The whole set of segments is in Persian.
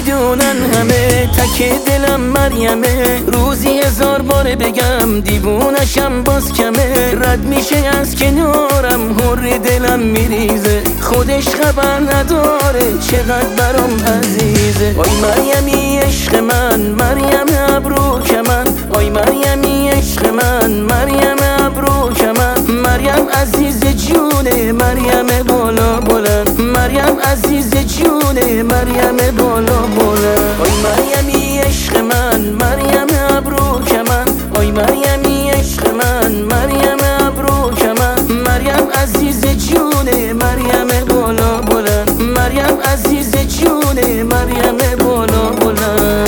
میدونن همه تک دلم مریمه. روزی 1000 بار بگم دیوونشم باز کمه. رد میشه از کنارم حر دلم میریزه. خودش خبر نداره چقدر برام عزیزه. آی مریمی عشق من، مریم ابرو کمن. آی مریمی عشق من، مریم ابرو کمن. مریم عزیز جونه، مریم بالا بلند. مریم عزیز جونه، مریم بالا بلند. آی مریمی عشق من، مریم ابرو کمن. آی مریمی عشق من، مریم ابرو کمن. مریم عزیز جونه، مریم بالا بلند. مریم عزیز جونه، مریم بالا بلند.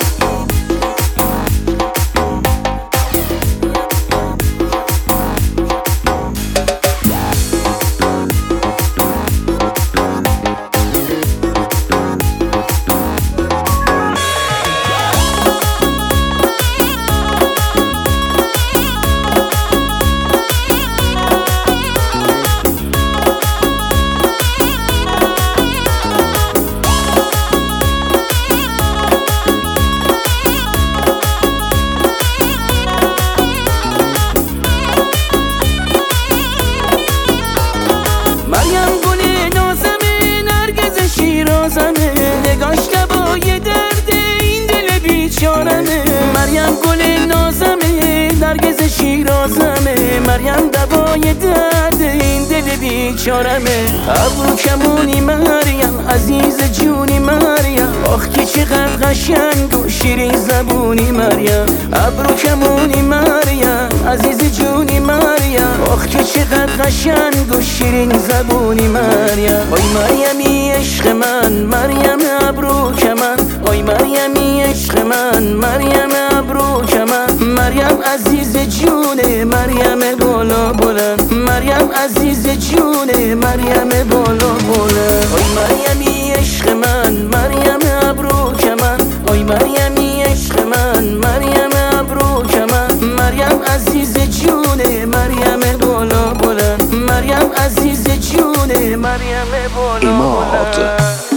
نگاش دوای درد این دل بیچارمه. مریم گل نازمه، نرگس شیرازمه. مریم دوای درد این دل بیچارمه. ابرو کمونی مریم، عزیز جونی مریم. آخ که چقدر قشنگ و شیرین زبونی مریم. ابرو کمونی مریم، عزیز جونی مریم. آخ که چقدر قشنگ و شیرین زبونی مریم. آی مریمی عشق من، مریم ابرو کمن. آی مریمی عشق من، مریم ابرو کمن. مریم عزیز جونه، مریم بالا بلند. مریم عزیز جونه، مریم بالا بلند. آی مریمی عشق من، مریم ابرو کمن. آی مریمی عشق من، مریم ابرو کمن. مریم عزیز جونه، مریم بالا بلند. مریم عزیز جونه، مریم بالا بلند.